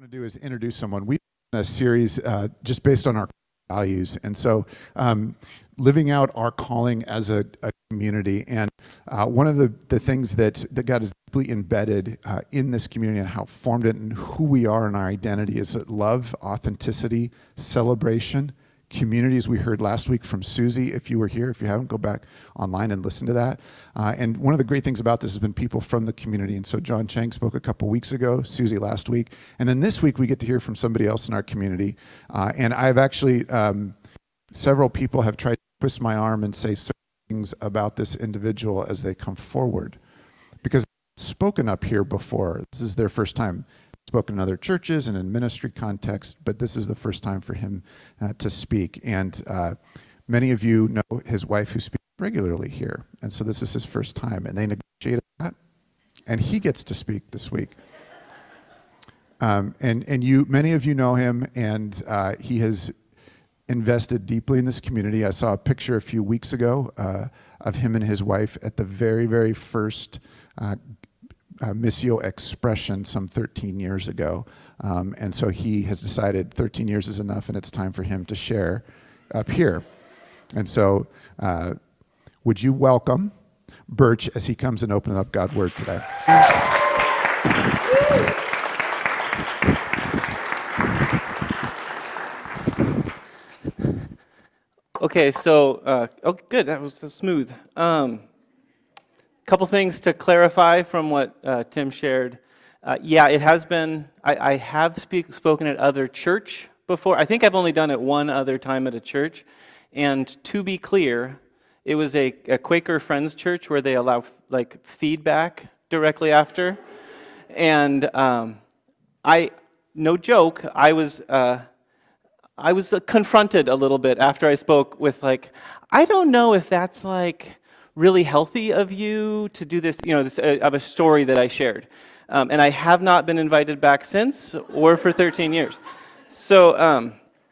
want to do is introduce someone. We've done a series just based on our values, and so living out our calling as a community. And one of the things that God has deeply embedded in this community and how formed it and who we are and our identity is that love, authenticity, celebration, community, as we heard last week from Susie. If you were here, if you haven't, go back online and listen to that. And one of the great things about this has been people from the community. And so John Chang spoke a couple weeks ago, Susie last week. And then this week we get to hear from somebody else in our community. And I've actually, several people have tried to twist my arm and say certain things about this individual as they come forward. Because they've spoken up here before. This is their first time. Spoken in other churches and in ministry context, but this is the first time for him to speak. And many of you know his wife who speaks regularly here. And so this is his first time. And they negotiated that. And he gets to speak this week. Many of you know him, and he has invested deeply in this community. I saw a picture a few weeks ago of him and his wife at the very, very first Missio expression some 13 years ago. And so he has decided 13 years is enough and it's time for him to share up here. And so would you welcome Birch as he comes and opens up God's Word today. Okay, so, good, that was so smooth. Couple things to clarify from what Tim shared. Yeah, it has been, I have spoken at other church before. I think I've only done it one other time at a church. And to be clear, it was a Quaker Friends church where they allow like feedback directly after. And no joke, I was confronted a little bit after I spoke with like, I don't know if that's like really healthy of you to do this, of a story that I shared. And I have not been invited back since or for 13 years. So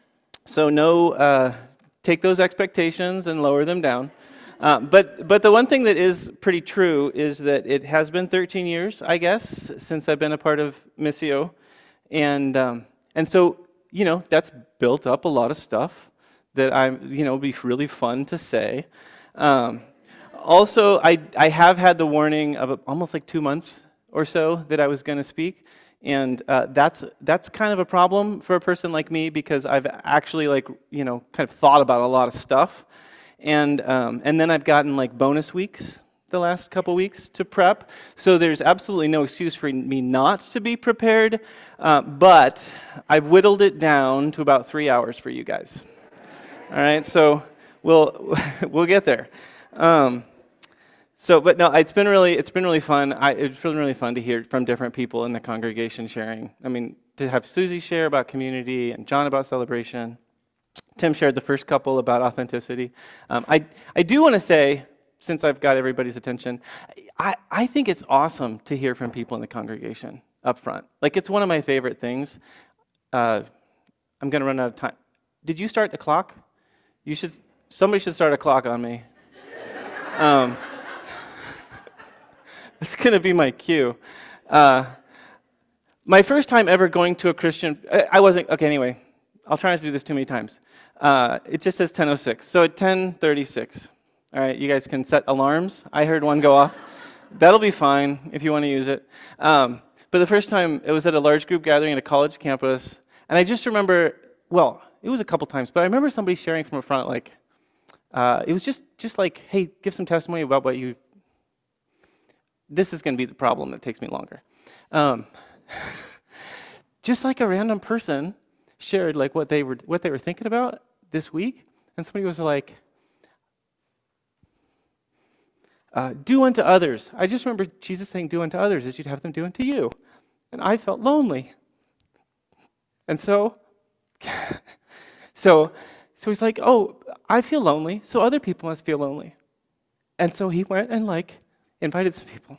take those expectations and lower them down. But the one thing that is pretty true is that it has been 13 years, I guess, since I've been a part of Missio. And so, that's built up a lot of stuff that be really fun to say. Also, I have had the warning of almost like 2 months or so that I was going to speak, and that's kind of a problem for a person like me because I've actually kind of thought about a lot of stuff, and then I've gotten like bonus weeks the last couple weeks to prep, so there's absolutely no excuse for me not to be prepared, but I've whittled it down to about 3 hours for you guys. All right, so we'll get there. But no, it's been really fun. It's been really fun to hear from different people in the congregation sharing. I mean, to have Susie share about community and John about celebration. Tim shared the first couple about authenticity. I do want to say, since I've got everybody's attention, I think it's awesome to hear from people in the congregation up front. Like, it's one of my favorite things. I'm going to run out of time. Did you start the clock? Somebody should start a clock on me. It's going to be my cue. My first time ever going to a Christian, I wasn't, okay, anyway, I'll try not to do this too many times. It just says 10:06, so at 10:36, all right, you guys can set alarms. I heard one go off. That'll be fine if you want to use it. But the first time, it was at a large group gathering at a college campus, and I just remember, well, it was a couple times, but I remember somebody sharing from the front, like, it was just like, hey, give some testimony about what you. This is going to be the problem that takes me longer. Just like a random person shared like what they were thinking about this week, and somebody was like, "Do unto others." I just remember Jesus saying, "Do unto others as you'd have them do unto you," and I felt lonely. And so he's like, "Oh, I feel lonely, so other people must feel lonely." And so he went and invited some people.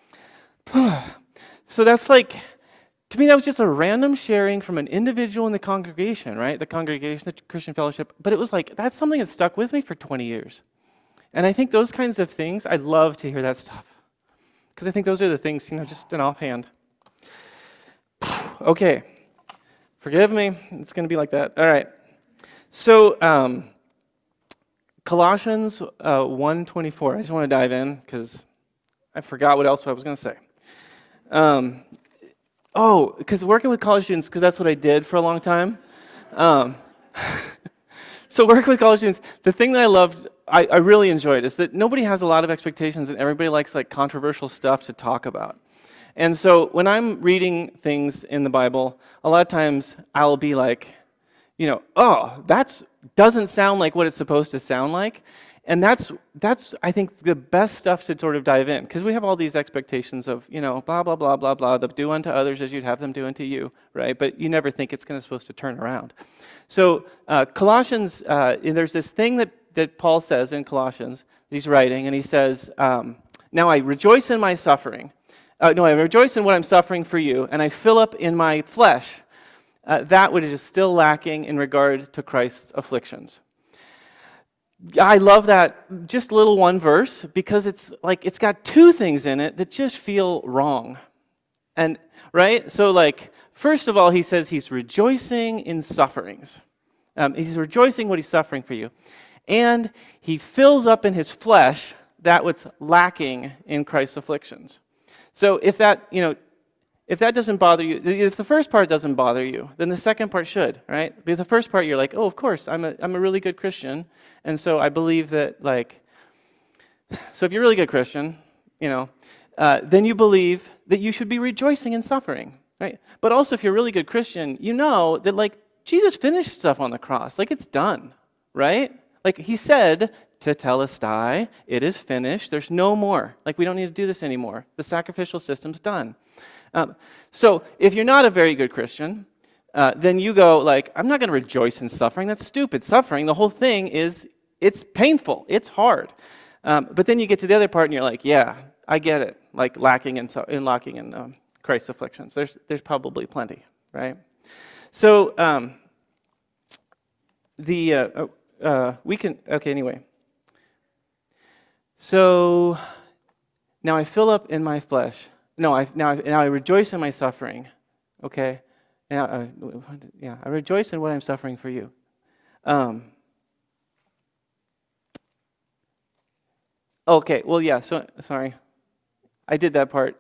So that's to me, that was just a random sharing from an individual in the congregation, right? The congregation, the Christian fellowship. But it was that's something that stuck with me for 20 years. And I think those kinds of things, I love to hear that stuff. Because I think those are the things, just an offhand. Okay, Forgive me. It's going to be like that. All right. So Colossians 1:24. I just want to dive in because I forgot what else I was going to say. Because working with college students, because that's what I did for a long time. So working with college students, the thing that I loved, I really enjoyed, is that nobody has a lot of expectations and everybody likes like controversial stuff to talk about. And so when I'm reading things in the Bible, a lot of times I'll be like, that doesn't sound like what it's supposed to sound like. And that's I think the best stuff to sort of dive in, because we have all these expectations of, blah, blah, blah, blah, blah, do unto others as you'd have them do unto you, right? But you never think it's supposed to turn around. So Colossians, there's this thing that Paul says in Colossians, he's writing, and he says, now I rejoice in my suffering. I rejoice in what I'm suffering for you, and I fill up in my flesh that which is still lacking in regard to Christ's afflictions. I love that just little one verse because it's got two things in it that just feel wrong. And right? So first of all, he says he's rejoicing in sufferings. He's rejoicing what he's suffering for you. And he fills up in his flesh that what's lacking in Christ's afflictions. So if that doesn't bother you, if the first part doesn't bother you, then the second part should, right? Because the first part, you're like, oh, of course, I'm a really good Christian, and so I believe that, so if you're a really good Christian, then you believe that you should be rejoicing in suffering, right? But also, if you're a really good Christian, you know that, Jesus finished stuff on the cross, it's done, right? He said, tetelestai, it is finished, there's no more. We don't need to do this anymore. The sacrificial system's done. So if you're not a very good Christian, then you go I'm not going to rejoice in suffering. That's stupid. Suffering, the whole thing it's painful. It's hard. But then you get to the other part and you're like, yeah, I get it. Lacking in Christ's afflictions. There's probably plenty, right? So anyway. So now I fill up in my flesh. Now I rejoice in my suffering, okay? Now, I rejoice in what I'm suffering for you. Okay, well, yeah, so, sorry. I did that part.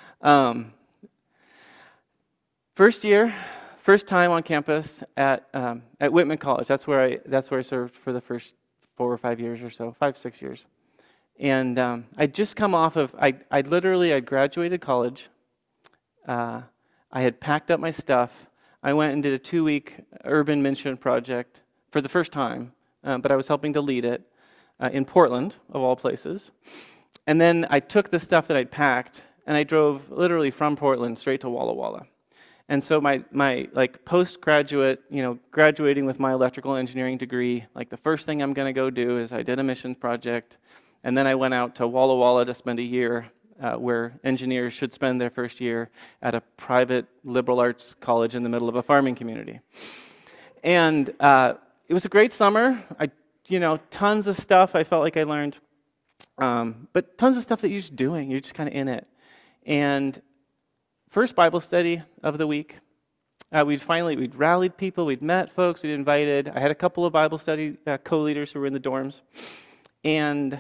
First time on campus at Whitman College. That's where I served for the first 4 or 5 years or so, 5, 6 years. And I'd just come off of, I graduated college. I had packed up my stuff. I went and did a 2-week urban mission project for the first time, but I was helping to lead it in Portland, of all places. And then I took the stuff that I'd packed, and I drove literally from Portland straight to Walla Walla. And so my postgraduate, graduating with my electrical engineering degree, the first thing I'm going to go do is I did a missions project. And then I went out to Walla Walla to spend a year where engineers should spend their first year at a private liberal arts college in the middle of a farming community. And it was a great summer. Tons of stuff I felt like I learned. But tons of stuff that you're just doing. You're just kind of in it. And first Bible study of the week, we'd rallied people, we'd met folks, we'd invited. I had a couple of Bible study co-leaders who were in the dorms. And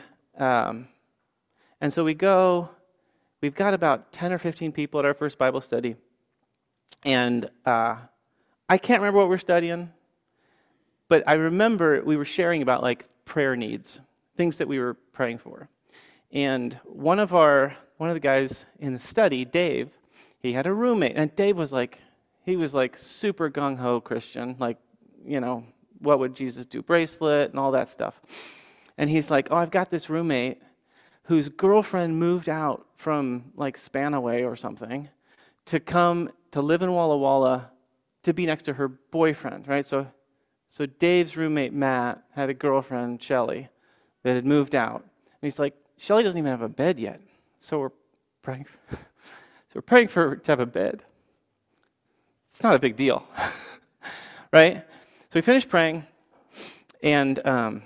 so we've got about 10 or 15 people at our first Bible study. And I can't remember what we're studying, but I remember we were sharing about prayer needs, things that we were praying for. And one of the guys in the study, Dave, he had a roommate, and Dave was super gung-ho Christian, what would Jesus do bracelet and all that stuff. And he's like, oh, I've got this roommate whose girlfriend moved out from Spanaway or something to come to live in Walla Walla to be next to her boyfriend, right? So Dave's roommate, Matt, had a girlfriend, Shelly, that had moved out. And he's like, Shelly doesn't even have a bed yet. So we're praying for her to have a bed. It's not a big deal, right? So we finished praying, and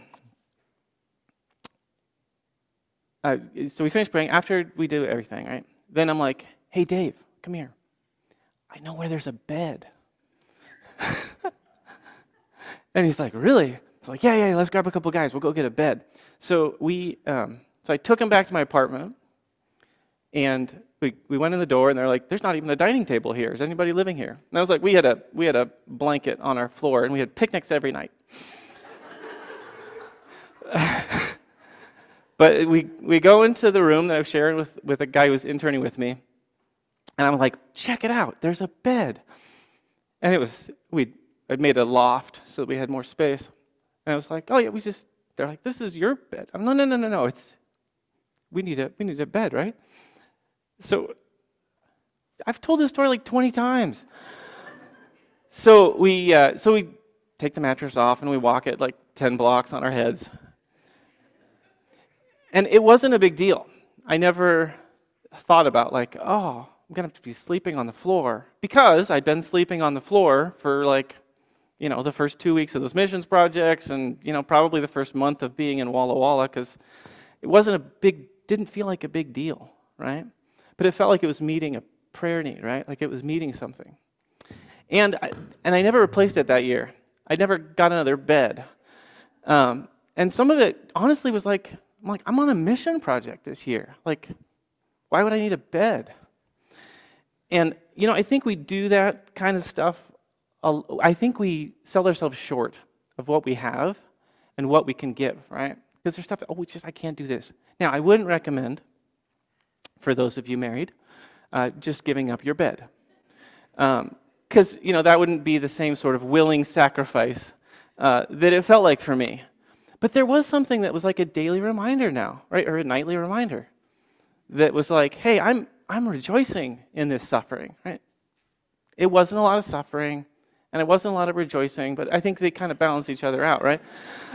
so we finished praying. After we do everything, right? Then I'm like, hey, Dave, come here. I know where there's a bed. And he's like, really? It's like, yeah, let's grab a couple guys. We'll go get a bed. So so I took him back to my apartment, and we went in the door, and they're like, there's not even a dining table here. Is anybody living here? And I was like, we had a blanket on our floor, and we had picnics every night. But we go into the room that I was sharing with a guy who was interning with me, and I'm like, check it out. There's a bed. And I'd made a loft so that we had more space. And I was like, oh yeah, they're like, this is your bed. I'm, no, we need a bed, right? So I've told this story like 20 times. So we take the mattress off and we walk it like 10 blocks on our heads. And it wasn't a big deal. I never thought about like, oh, I'm going to have to be sleeping on the floor. Because I'd been sleeping on the floor for like, the first 2 weeks of those missions projects and, probably the first month of being in Walla Walla, because it didn't feel like a big deal, right? But it felt like it was meeting a prayer need, right? Like it was meeting something. And I never replaced it that year. I never got another bed. And some of it, honestly, was like, I'm on a mission project this year. Like, why would I need a bed? And, I think we do that kind of stuff. I think we sell ourselves short of what we have and what we can give, right? Because there's stuff that, I can't do this. Now, I wouldn't recommend, for those of you married, just giving up your bed. Because, that wouldn't be the same sort of willing sacrifice that it felt like for me. But there was something that was like a daily reminder now, right? Or a nightly reminder that was like, hey, I'm rejoicing in this suffering, right? It wasn't a lot of suffering, and it wasn't a lot of rejoicing, but I think they kind of balance each other out, right?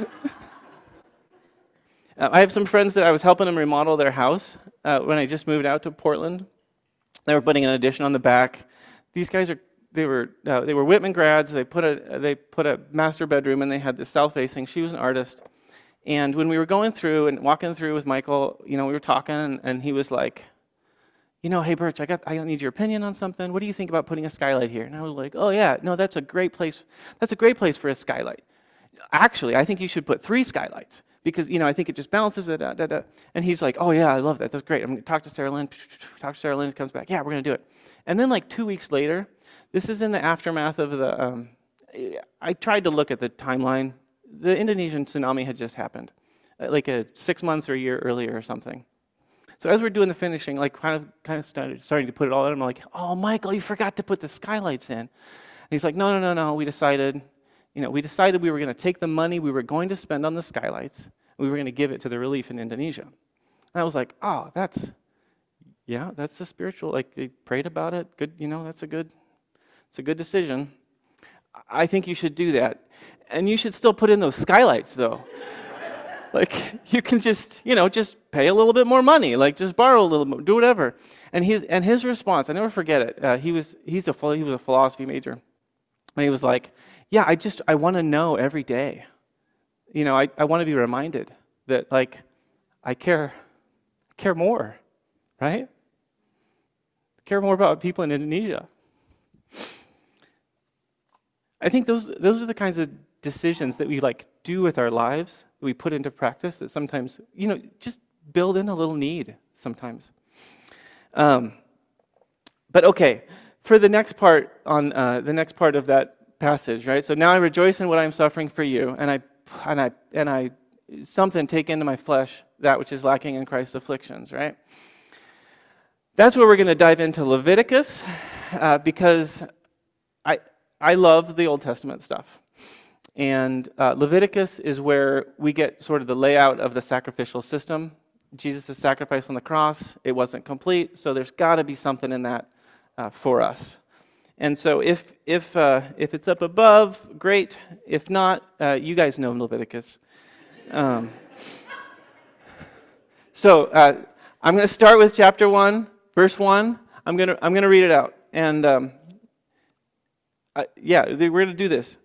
I have some friends that I was helping them remodel their house when I just moved out to Portland. They were putting an addition on the back. These guys they were Whitman grads. They put a master bedroom, and they had this south-facing. She was an artist. And when we were going through and walking through with Michael, we were talking, and he was like, hey, Birch, I need your opinion on something. What do you think about putting a skylight here? And I was like, oh, yeah, no, that's a great place. That's a great place for a skylight. Actually, I think you should put 3 skylights because, I think it just balances it. And he's like, oh, yeah, I love that. That's great. I'm going to talk to Sarah Lynn. Talk to Sarah Lynn. Comes back. Yeah, we're going to do it. And then like 2 weeks later, this is in the aftermath of the, I tried to look at the timeline. The Indonesian tsunami had just happened, like 6 months or a year earlier or something. So as we're doing the finishing, like kind of starting to put it all in, I'm like, oh, Michael, you forgot to put the skylights in. And he's like, no. We decided we were going to take the money we were going to spend on the skylights, and we were going to give it to the relief in Indonesia. And I was like, oh, that's the spiritual. Like they prayed about it. Good, it's a good decision. I think you should do that. And you should still put in those skylights, though. Like, you can just pay a little bit more money. Like, just borrow a little more, do whatever. And his response, I never forget it. He was a philosophy major. And he was like, yeah, I want to know every day. I want to be reminded that, like, I care more, right? I care more about people in Indonesia. I think those are the kinds of decisions that we do with our lives, that we put into practice, that sometimes just build in a little need sometimes. But okay, for the next part of that passage, right? So now I rejoice in what I am suffering for you, and I something take into my flesh that which is lacking in Christ's afflictions, right? That's where we're going to dive into Leviticus, because I love the Old Testament stuff. And Leviticus is where we get sort of the layout of the sacrificial system. Jesus' sacrifice on the cross, it wasn't complete, so there's got to be something in that for us. And so if it's up above, great. If not, you guys know Leviticus. So I'm going to start with chapter 1, verse 1. I'm going to read it out. And we're going to do this.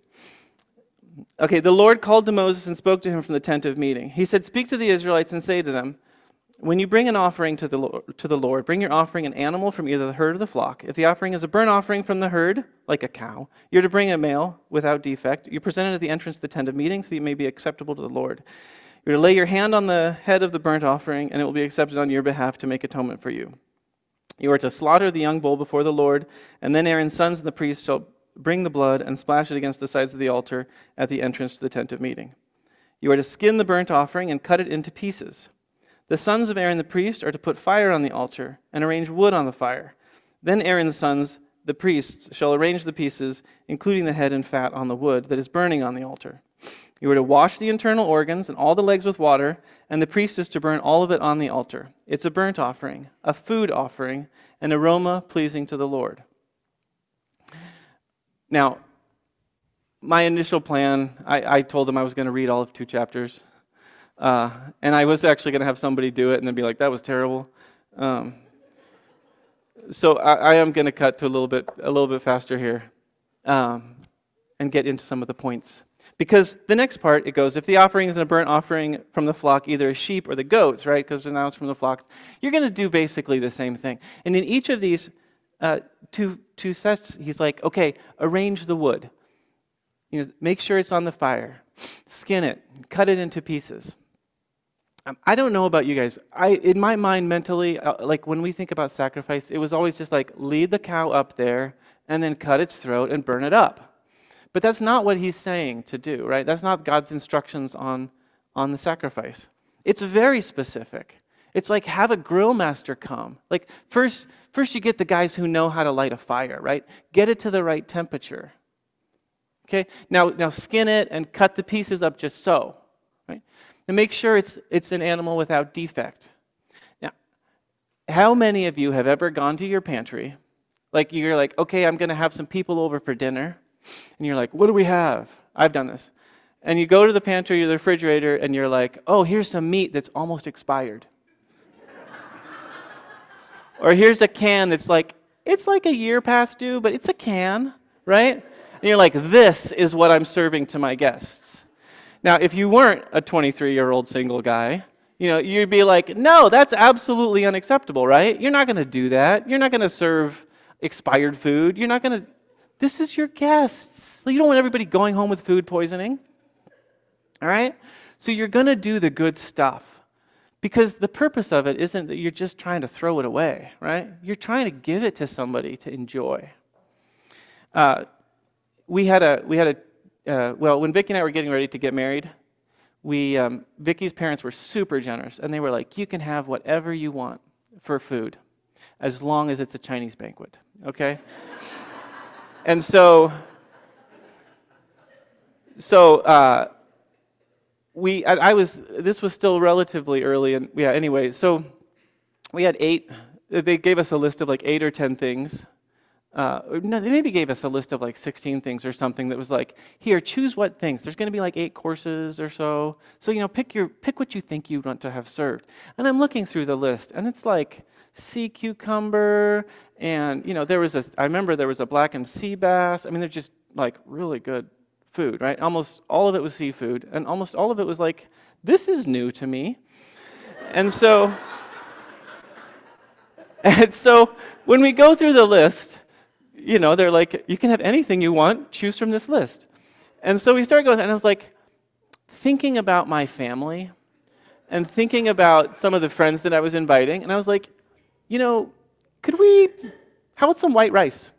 Okay, the Lord called to Moses and spoke to him from the tent of meeting. He said, "Speak to the Israelites and say to them, When you bring an offering to the Lord, bring your offering an animal from either the herd or the flock. If the offering is a burnt offering from the herd, like a cow, you're to bring a male without defect. You present it at the entrance of the tent of meeting so that it may be acceptable to the Lord. You're to lay your hand on the head of the burnt offering, and it will be accepted on your behalf to make atonement for you. You are to slaughter the young bull before the Lord, and then Aaron's sons and the priests shall bring the blood and splash it against the sides of the altar at the entrance to the tent of meeting. You are to skin the burnt offering and cut it into pieces. The sons of Aaron the priest are to put fire on the altar and arrange wood on the fire. Then Aaron's sons, the priests, shall arrange the pieces, including the head and fat on the wood that is burning on the altar. You are to wash the internal organs and all the legs with water, and the priest is to burn all of it on the altar. It's a burnt offering, a food offering, an aroma pleasing to the Lord. Now, my initial plan, I told them I was going to read all of 2 chapters. And I was actually going to have somebody do it and then be like, that was terrible. So I am going to cut to a little bit faster here and get into some of the points. Because the next part, it goes, if the offering is a burnt offering from the flock, either a sheep or the goats, right, because now it's from the flocks, you're going to do basically the same thing. And in each of these two sets, he's like, okay, arrange the wood. Make sure it's on the fire. Skin it. Cut it into pieces. I don't know about you guys. In my mind, mentally, like when we think about sacrifice, it was always just like lead the cow up there and then cut its throat and burn it up. But that's not what he's saying to do, right? That's not God's instructions on the sacrifice. It's very specific. It's like have a grill master come. Like first you get the guys who know how to light a fire, right? Get it to the right temperature. Okay? Now skin it and cut the pieces up just so, right? And make sure it's an animal without defect. Now, how many of you have ever gone to your pantry? Like you're like, okay, I'm going to have some people over for dinner. And you're like, what do we have? I've done this. And you go to the pantry or the refrigerator and you're like, oh, here's some meat that's almost expired. Or here's a can that's like, it's like a year past due, but it's a can, right? And you're like, this is what I'm serving to my guests. Now, if you weren't a 23-year-old single guy, you'd be like, no, that's absolutely unacceptable, right? You're not going to do that. You're not going to serve expired food. You're not going to. This is your guests. You don't want everybody going home with food poisoning. All right? So you're going to do the good stuff. Because the purpose of it isn't that you're just trying to throw it away, right? You're trying to give it to somebody to enjoy. When Vicki and I were getting ready to get married, Vicki's parents were super generous, and they were like, you can have whatever you want for food, as long as it's a Chinese banquet, okay? And this was still relatively early, and anyway, so we had they gave us a list of like 8 or 10 things. No, they maybe gave us a list of like 16 things or something that was like, here, choose what things. There's going to be like 8 courses or so. So, pick what you think you want to have served. And I'm looking through the list, and it's like sea cucumber, and, I remember there was a blackened sea bass. I mean, they're just like really good food, right? Almost all of it was seafood, and almost all of it was like, this is new to me. And so when we go through the list, they're like, you can have anything you want, choose from this list. And so we started going, and I was like, thinking about my family and thinking about some of the friends that I was inviting, and I was like, how about some white rice?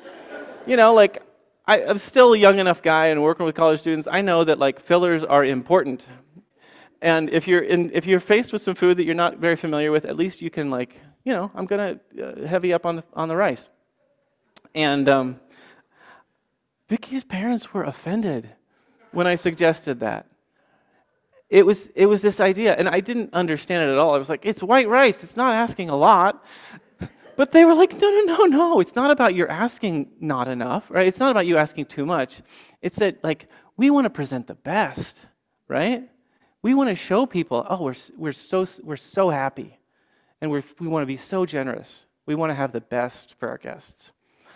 I'm still a young enough guy and working with college students. I know that like fillers are important. And if you're faced with some food that you're not very familiar with, at least you can I'm going to heavy up on the rice. And Vicki's parents were offended when I suggested that. It was this idea, and I didn't understand it at all. I was like, it's white rice. It's not asking a lot. But they were like, no. It's not about you're asking not enough, right? It's not about you asking too much. It's that we want to present the best, right? We want to show people, we're so happy, and we want to be so generous. We want to have the best for our guests.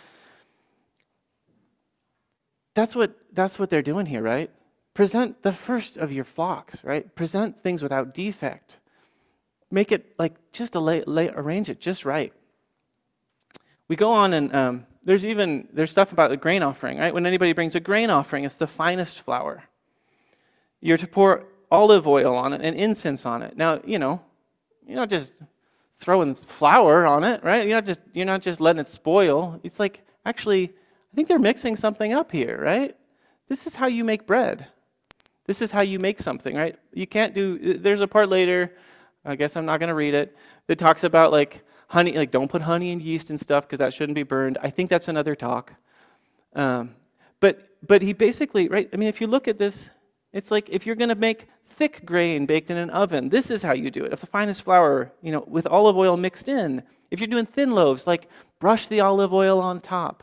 That's what they're doing here, right? Present the first of your flocks, right? Present things without defect. make it like just arrange it just right. We go on and there's stuff about the grain offering, right? When anybody brings a grain offering, it's the finest flour. You're to pour olive oil on it and incense on it. Now, you're not just throwing flour on it, right? You're not just letting it spoil. It's like, actually, I think they're mixing something up here, right? This is how you make bread. This is how you make something, right? You can't there's a part later, I guess I'm not going to read it, that talks about like honey, like don't put honey and yeast and stuff because that shouldn't be burned. I think that's another talk. But he basically, right, I mean, if you look at this, it's like if you're going to make thick grain baked in an oven, this is how you do it. If the finest flour, with olive oil mixed in. If you're doing thin loaves, like brush the olive oil on top.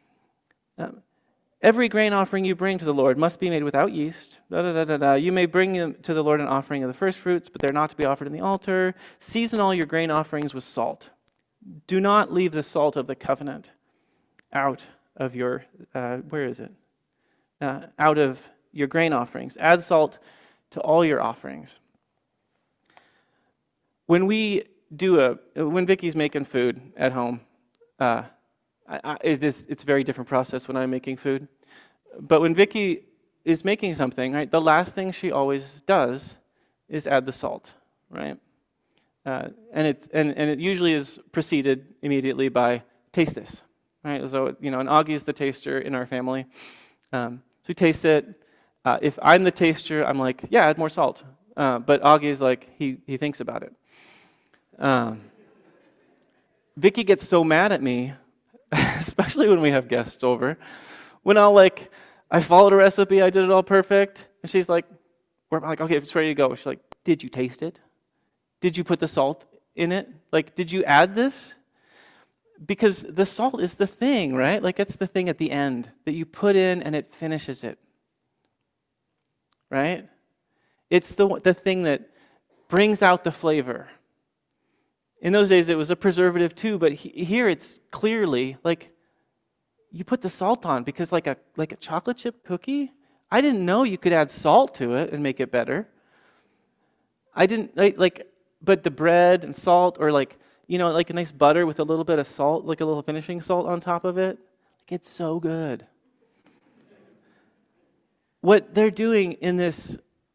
Every grain offering you bring to the Lord must be made without yeast. You may bring to the Lord an offering of the first fruits, but they're not to be offered in the altar. Season all your grain offerings with salt. Do not leave the salt of the covenant out of your, out of your grain offerings. Add salt to all your offerings. When Vicky's making food at home, it's a very different process when I'm making food. But when Vicky is making something, right, the last thing she always does is add the salt, right? And it usually is preceded immediately by taste this, right? So and Augie is the taster in our family, so we taste it. If I'm the taster, I'm like, yeah, add more salt. But Augie's like, he thinks about it. Vicky gets so mad at me, especially when we have guests over, when I followed a recipe, I did it all perfect, and she's like, I'm like, okay, it's ready to go. She's like, did you taste it? Did you put the salt in it? Like, did you add this? Because the salt is the thing, right? Like, it's the thing at the end that you put in and it finishes it, right? It's the thing that brings out the flavor. In those days, it was a preservative too, but here it's clearly like you put the salt on because like a chocolate chip cookie, I didn't know you could add salt to it and make it better. I didn't but the bread and salt, or like a nice butter with a little bit of salt, like a little finishing salt on top of it, like it's so good. What they're doing in this,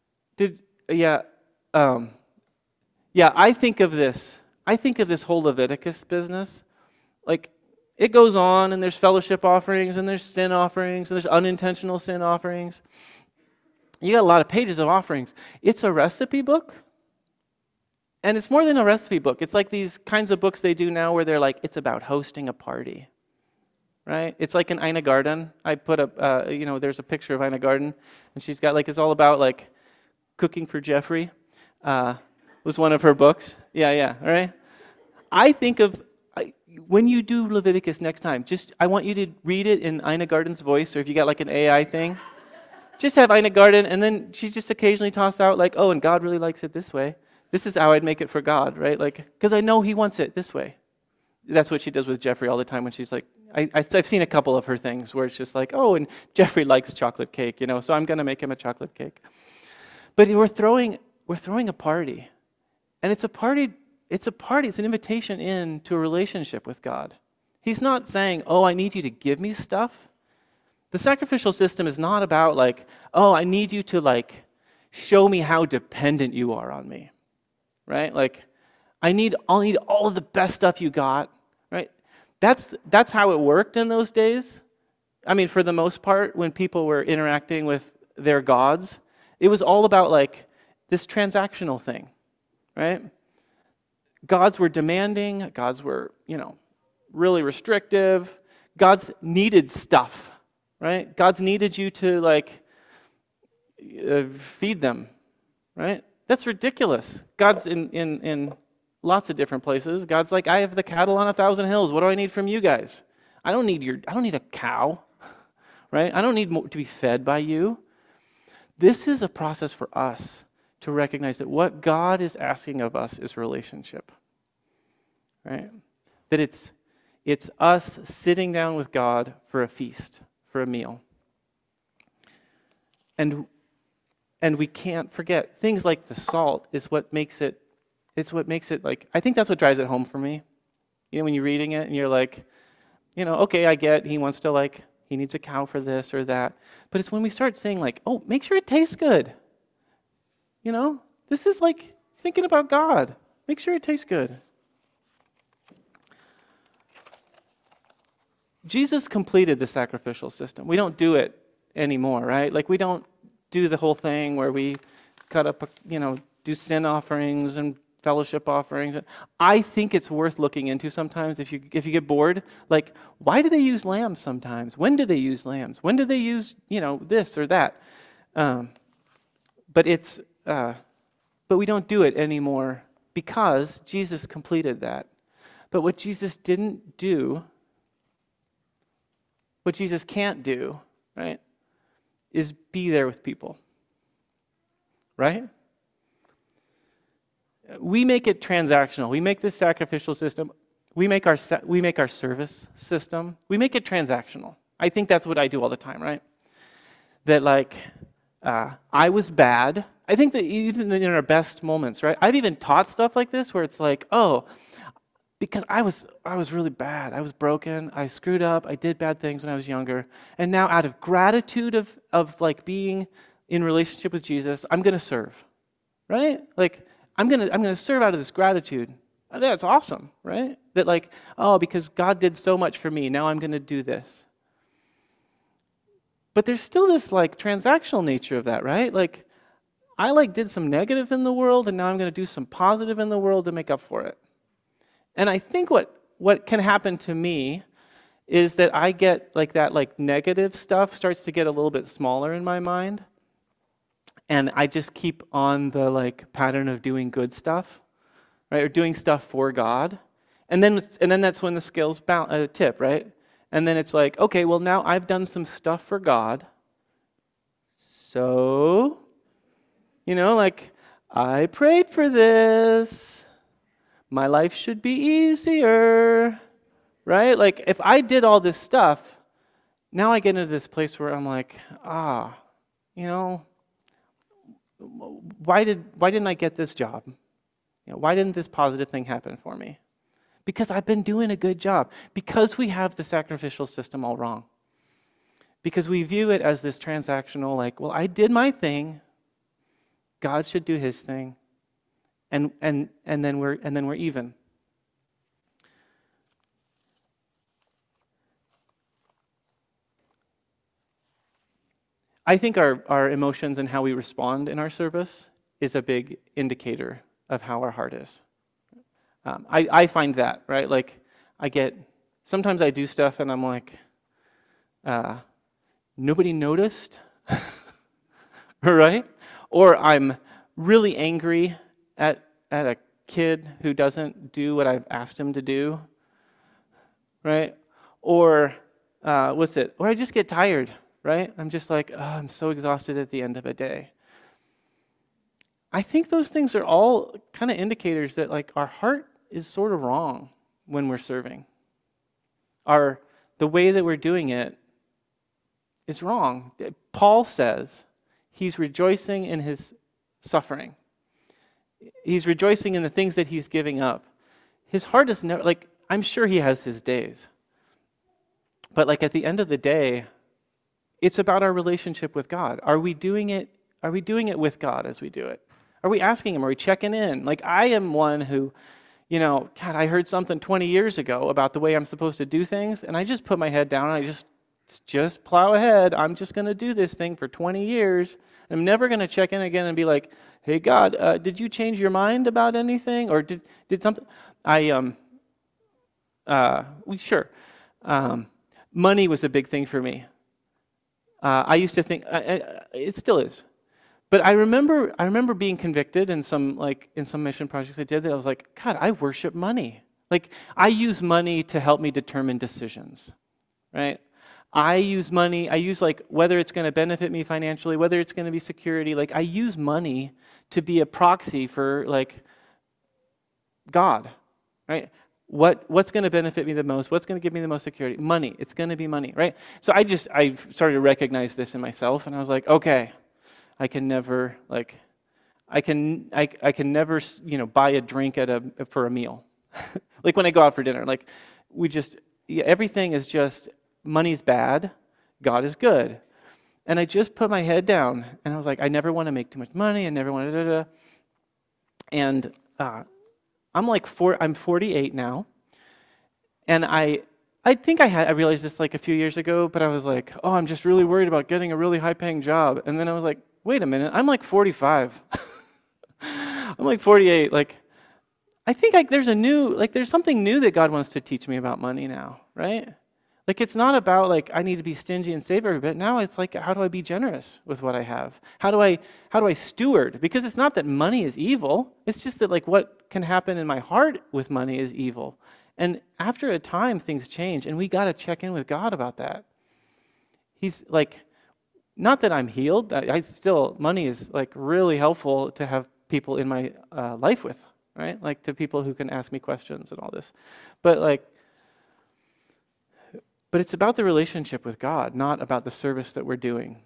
I think of this whole Leviticus business, like it goes on, and there's fellowship offerings, and there's sin offerings, and there's unintentional sin offerings. You got a lot of pages of offerings. It's a recipe book, and it's more than a recipe book. It's like these kinds of books they do now where they're like, it's about hosting a party, right? It's like an Ina Garten. I put up, there's a picture of Ina Garten, and she's got it's all about cooking for Jeffrey. Was one of her books. Yeah, all right? I think of, when you do Leviticus next time, I want you to read it in Ina Garten's voice, or if you got an AI thing, just have Ina Garten, and then she just occasionally toss out and God really likes it this way. This is how I'd make it for God, right? Because I know He wants it this way. That's what she does with Jeffrey all the time when she's like, I've seen a couple of her things where it's just and Jeffrey likes chocolate cake, so I'm going to make him a chocolate cake. But we're throwing a party. And it's an invitation into a relationship with God. He's not saying, I need you to give me stuff. The sacrificial system is not about I need you to show me how dependent you are on me. Right? I'll need all of the best stuff you got, right? That's how it worked in those days. I mean, for the most part, when people were interacting with their gods, it was all about this transactional thing. Right? Gods were demanding. Gods were, really restrictive. Gods needed stuff, right? Gods needed you to feed them, right? That's ridiculous. God's in lots of different places. God's like, I have the cattle on 1,000 hills. What do I need from you guys? I don't need a cow, right? I don't need to be fed by you. This is a process for us to recognize that what God is asking of us is relationship, right? That it's us sitting down with God for a feast, for a meal. And we can't forget, things like the salt is what makes it It's what makes it like, I think that's what drives it home for me. You know, when you're reading it and you're like, okay, I get he wants to like, he needs a cow for this or that. But it's when we start saying like, oh, make sure it tastes good. This is like thinking about God. Make sure it tastes good. Jesus completed the sacrificial system. We don't do it anymore, right? Like we don't do the whole thing where we cut up, do sin offerings and fellowship offerings. I think it's worth looking into sometimes if you get bored. Like, why do they use lambs sometimes? When do they use lambs? When do they use, this or that? But we don't do it anymore because Jesus completed that. But what Jesus didn't do, what Jesus can't do, right, is be there with people, right? We make it transactional. We make this sacrificial system. We make our service system. We make it transactional. I think that's what I do all the time, right? That like, I was bad. I think that even in our best moments, right? I've even taught stuff like this where it's like, oh, because I was really bad. I was broken. I screwed up. I did bad things when I was younger. And now out of gratitude of like being in relationship with Jesus, I'm going to serve, right? Like I'm going to serve out of this gratitude. That's awesome, right? That like, oh, because God did so much for me, now I'm going to do this. But there's still this like transactional nature of that, right? Like I like did some negative in the world and now I'm going to do some positive in the world to make up for it. And I think what can happen to me is that I get like that like negative stuff starts to get a little bit smaller in my mind. And I just keep on the like pattern of doing good stuff, right? Or doing stuff for God. And then that's when the scales tip, right? And then it's like, okay, well now I've done some stuff for God. So, like I prayed for this. My life should be easier, right? Like if I did all this stuff, now I get into this place where I'm like, why didn't I get this job? Why didn't this positive thing happen for me? Because I've been doing a good job. Because we have the sacrificial system all wrong. Because we view it as this transactional, like, well, I did my thing. God should do his thing. And then we're even. I think our emotions and how we respond in our service is a big indicator of how our heart is. I find that, right? Like, sometimes I do stuff and I'm like, nobody noticed, right? Or I'm really angry at a kid who doesn't do what I've asked him to do, right? Or or I just get tired, right? I'm just like, oh, I'm so exhausted at the end of a day. I think those things are all kind of indicators that like our heart is sort of wrong when we're serving. The way that we're doing it is wrong. Paul says he's rejoicing in his suffering. He's rejoicing in the things that he's giving up. His heart is never, like, I'm sure he has his days. But like at the end of the day, it's about our relationship with God. Are we doing it with God as we do it? Are we asking him? Are we checking in? Like I am one who, God, I heard something 20 years ago about the way I'm supposed to do things, and I just put my head down and I just plow ahead. I'm just going to do this thing for 20 years. I'm never going to check in again and be like, hey, God, did you change your mind about anything? Or did something? Sure. Money was a big thing for me. I used to think, it still is. But I remember being convicted in some mission projects I did that I was like, God, I worship money. Like, I use money to help me determine decisions, right? I use like whether it's going to benefit me financially, whether it's going to be security, like I use money to be a proxy for like God, right? What's going to benefit me the most? What's going to give me the most security? Money. It's going to be money, right? So I started to recognize this in myself, and I was like, okay, I can never I can never, buy a drink for a meal. Like when I go out for dinner, like everything is just, money's bad, God is good. And I just put my head down and I was like, I never want to make too much money. I never want to, And I'm 48 now. And I think I realized this like a few years ago, but I was like, oh, I'm just really worried about getting a really high paying job. And then I was like, wait a minute, I'm like 45. I'm like 48. Like, I think there's something new that God wants to teach me about money now, right? Like, it's not about like I need to be stingy and save every bit. Now it's like, how do I be generous with what I have? How do I steward? Because it's not that money is evil. It's just that like what can happen in my heart with money is evil. And after a time, things change, and we got to check in with God about that. He's like, not that I'm healed. Money is like really helpful to have people in my life with, right? Like to people who can ask me questions and all this. But it's about the relationship with God, not about the service that we're doing.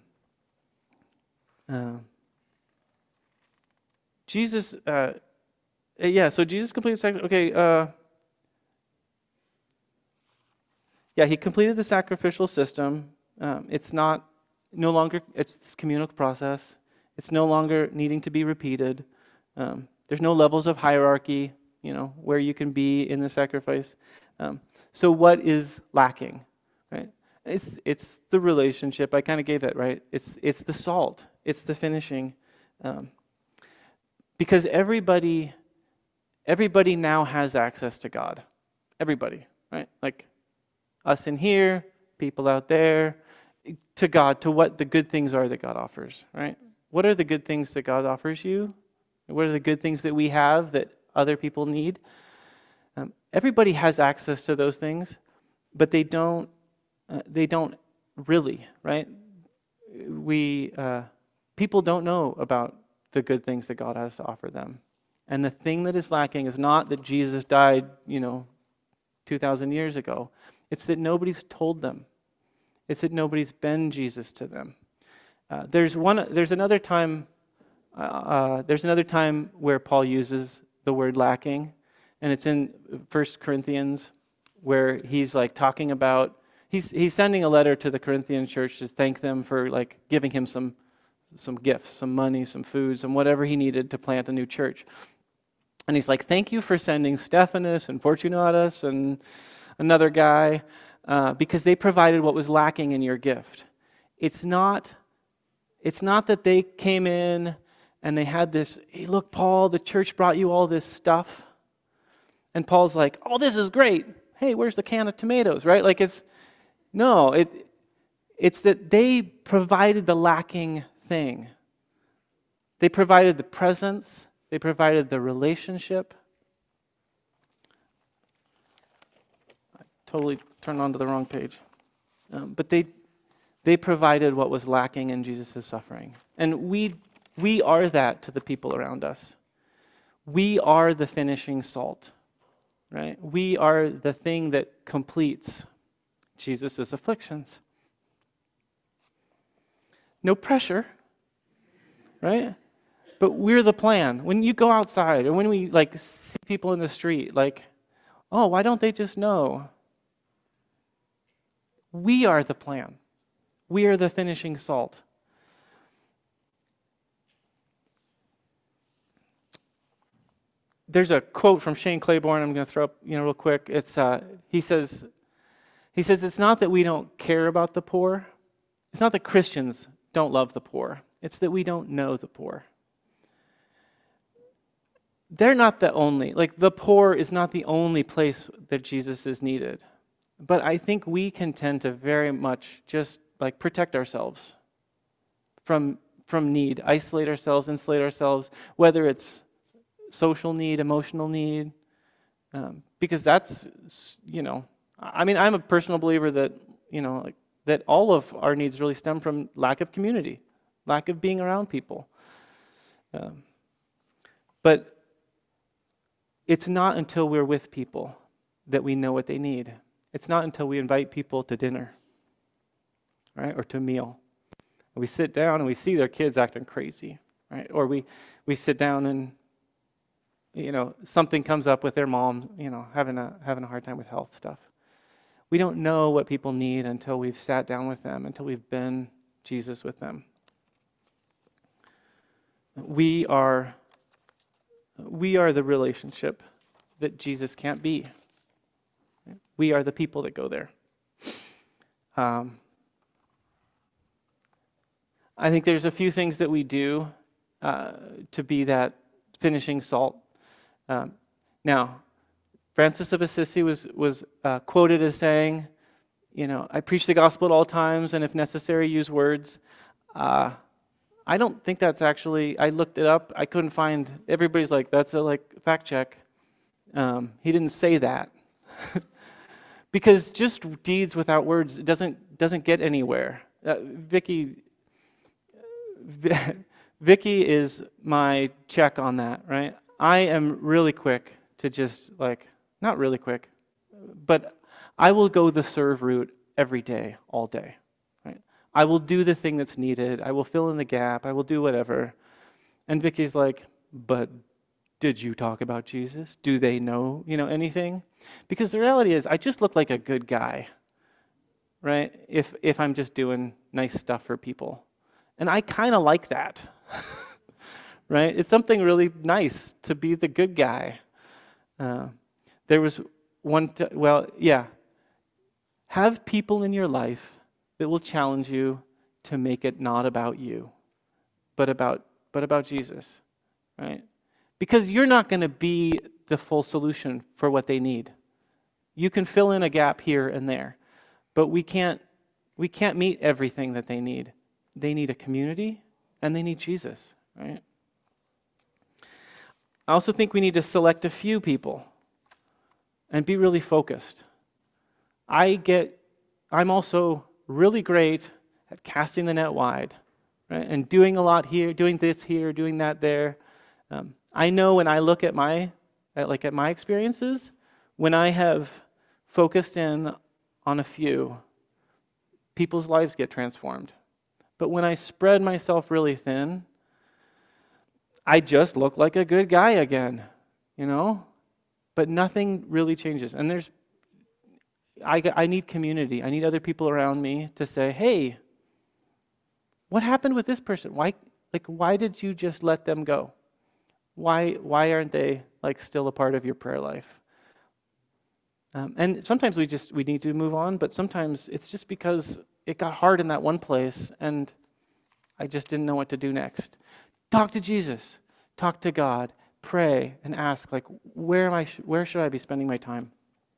Jesus, so Jesus completed the sacrifice. Okay, he completed the sacrificial system. It's no longer, it's this communal process. It's no longer needing to be repeated. There's no levels of hierarchy, where you can be in the sacrifice. So what is lacking, right? It's the relationship. I kind of gave it, right? It's the salt. It's the finishing. Because everybody now has access to God. Everybody, right? Like us in here, people out there, to God, to what the good things are that God offers, right? What are the good things that God offers you? What are the good things that we have that other people need? Everybody has access to those things, but they don't really, right? People don't know about the good things that God has to offer them. And the thing that is lacking is not that Jesus died, 2,000 years ago. It's that nobody's told them. It's that nobody's been Jesus to them. There's another time where Paul uses the word lacking, and it's in 1 Corinthians, where he's like talking about, he's sending a letter to the Corinthian church to thank them for like giving him some gifts, some money, some food, some whatever he needed to plant a new church. And he's like, thank you for sending Stephanus and Fortunatus and another guy, because they provided what was lacking in your gift. It's not that they came in and they had this, hey, look, Paul, the church brought you all this stuff. And Paul's like, oh, this is great. Hey, where's the can of tomatoes, right? Like it's that they provided the lacking thing. They provided the presence. They provided the relationship. I totally turned onto the wrong page. But they provided what was lacking in Jesus' suffering. And we are that to the people around us. We are the finishing salt, right? We are the thing that completes Jesus' afflictions. No pressure, right? But we're the plan. When you go outside and when we like see people in the street, like, oh, why don't they just know? We are the plan. We are the finishing salt. There's a quote from Shane Claiborne I'm going to throw up, real quick. It's he says it's not that we don't care about the poor. It's not that Christians don't love the poor. It's that we don't know the poor. They're not the only, the poor is not the only place that Jesus is needed. But I think we can tend to very much just protect ourselves from need, isolate ourselves, insulate ourselves, whether it's social need, emotional need, because that's, I'm a personal believer that, that all of our needs really stem from lack of community, lack of being around people. But it's not until we're with people that we know what they need. It's not until we invite people to dinner, right, or to a meal. And we sit down and we see their kids acting crazy, right? Or we sit down and, something comes up with their mom, having a hard time with health stuff. We don't know what people need until we've sat down with them, until we've been Jesus with them. We are the relationship that Jesus can't be. We are the people that go there. I think there's a few things that we do to be that finishing salt. Now, Francis of Assisi was quoted as saying, I preach the gospel at all times, and if necessary, use words. I don't think that's actually, I looked it up, I couldn't find, everybody's like, that's a fact check. He didn't say that. Because just deeds without words doesn't get anywhere. Vicky is my check on that, right? I am really quick to just not really quick, but I will go the serve route every day, all day, right? I will do the thing that's needed. I will fill in the gap. I will do whatever. And Vicky's like, but did you talk about Jesus? Do they know, anything? Because the reality is, I just look like a good guy, right? If I'm just doing nice stuff for people. And I kind of like that, right? It's something really nice to be the good guy. There was have people in your life that will challenge you to make it not about you, but about Jesus, right? Because you're not going to be the full solution for what they need. You can fill in a gap here and there, but we can't meet everything that they need. They need a community, and they need Jesus, right? I also think we need to select a few people and be really focused. I'm also really great at casting the net wide, right? And doing a lot here, doing this here, doing that there. I know when I look at my experiences, when I have focused in on a few, people's lives get transformed. But when I spread myself really thin, I just look like a good guy again, But nothing really changes. And I need community. I need other people around me to say, hey, what happened with this person? Why did you just let them go? Why aren't they still a part of your prayer life? And sometimes we need to move on, but sometimes it's just because it got hard in that one place and I just didn't know what to do next. Talk to Jesus, talk to God, pray and ask where should I be spending my time?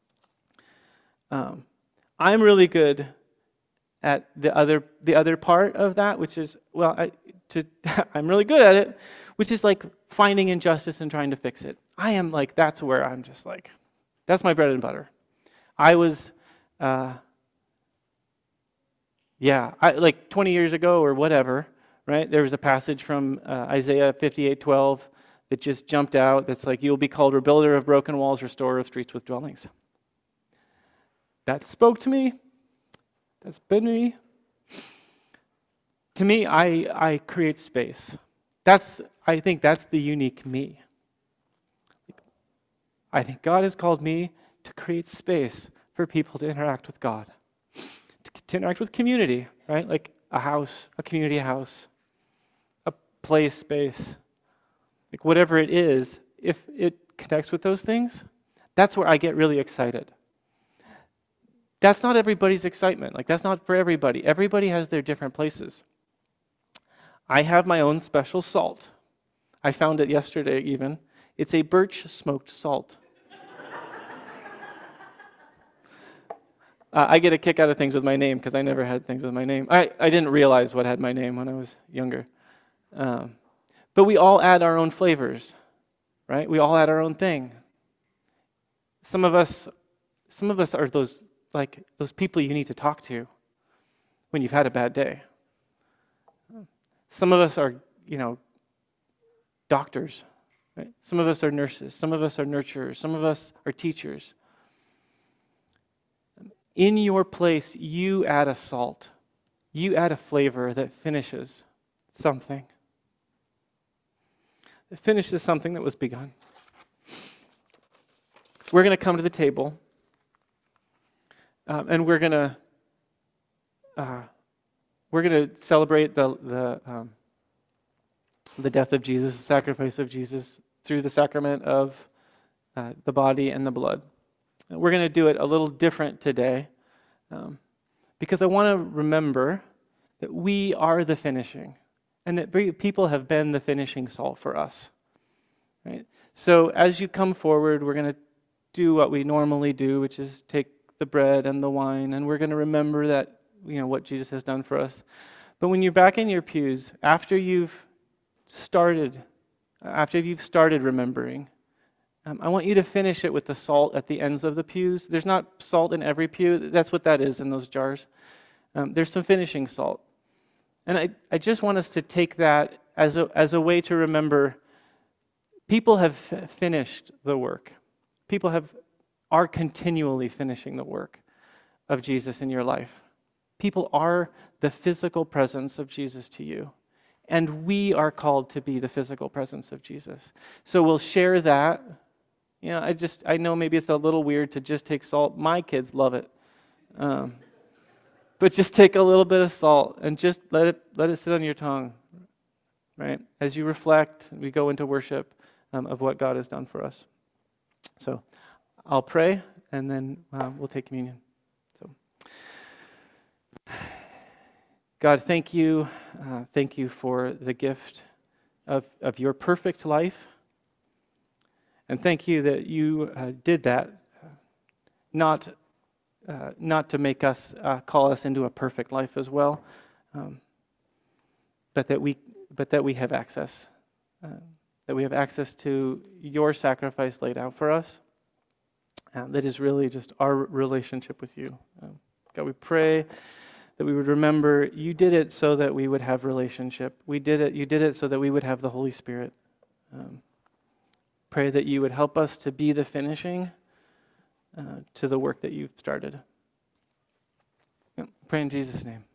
I'm really good at the other part of that, which is I'm really good at it, which is finding injustice and trying to fix it. I am that's where I'm just that's my bread and butter. I was 20 years ago or whatever, right? There was a passage from Isaiah 58:12 that just jumped out. That's you'll be called rebuilder of broken walls, restorer of streets with dwellings. That spoke to me. That's been me. To me, I create space. I think that's the unique me. I think God has called me to create space for people to interact with God, to interact with community, right? A house, a community house, a play space, whatever it is, if it connects with those things, that's where I get really excited. That's not everybody's excitement. That's not for everybody. Everybody has their different places. I have my own special salt. I found it yesterday even. It's a birch smoked salt. I get a kick out of things with my name because I never had things with my name. I didn't realize what had my name when I was younger. But we all add our own flavors, right? We all add our own thing. Some of us are those people you need to talk to when you've had a bad day. Some of us are, doctors, right? Some of us are nurses. Some of us are nurturers. Some of us are teachers. In your place, you add a salt. You add a flavor that finishes something. finishes something that was begun. We're going to come to the table, and we're going to celebrate the death of Jesus, the sacrifice of Jesus through the sacrament of the body and the blood. And we're going to do it a little different today, because I want to remember that we are the finishing, and that people have been the finishing salt for us. Right? So as you come forward, we're going to do what we normally do, which is take the bread and the wine, and we're going to remember that, what Jesus has done for us. But when you're back in your pews, after you've started remembering, I want you to finish it with the salt at the ends of the pews. There's not salt in every pew. That's what that is in those jars. There's some finishing salt. And I just want us to take that as a way to remember people have finished the work. People are continually finishing the work of Jesus in your life. People are the physical presence of Jesus to you. And we are called to be the physical presence of Jesus. So we'll share that. I know maybe it's a little weird to just take salt. My kids love it. But just take a little bit of salt and just let it sit on your tongue, right? As you reflect, we go into worship of what God has done for us. So I'll pray, and then we'll take communion. So, God, thank you. Thank you for the gift of your perfect life. And thank you that you did that, not to make us call us into a perfect life as well, but that we have access, to your sacrifice laid out for us. That is really just our relationship with you. God, we pray that we would remember you did it so that we would have relationship. You did it so that we would have the Holy Spirit. Pray that you would help us to be the finishing to the work that you've started. Pray in Jesus' name.